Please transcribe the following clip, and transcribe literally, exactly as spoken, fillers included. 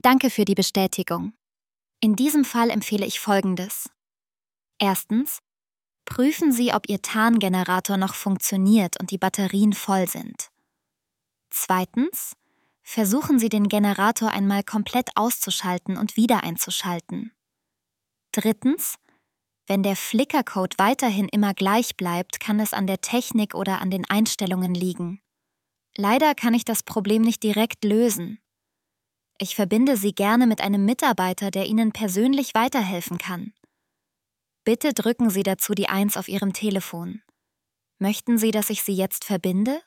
Danke für die Bestätigung. In diesem Fall empfehle ich Folgendes. Erstens, prüfen Sie, ob Ihr Tarngenerator noch funktioniert und die Batterien voll sind. Zweitens, versuchen Sie den Generator einmal komplett auszuschalten und wieder einzuschalten. Drittens, wenn der Flickercode weiterhin immer gleich bleibt, kann es an der Technik oder an den Einstellungen liegen. Leider kann ich das Problem nicht direkt lösen. Ich verbinde Sie gerne mit einem Mitarbeiter, der Ihnen persönlich weiterhelfen kann. Bitte drücken Sie dazu die eins auf Ihrem Telefon. Möchten Sie, dass ich Sie jetzt verbinde?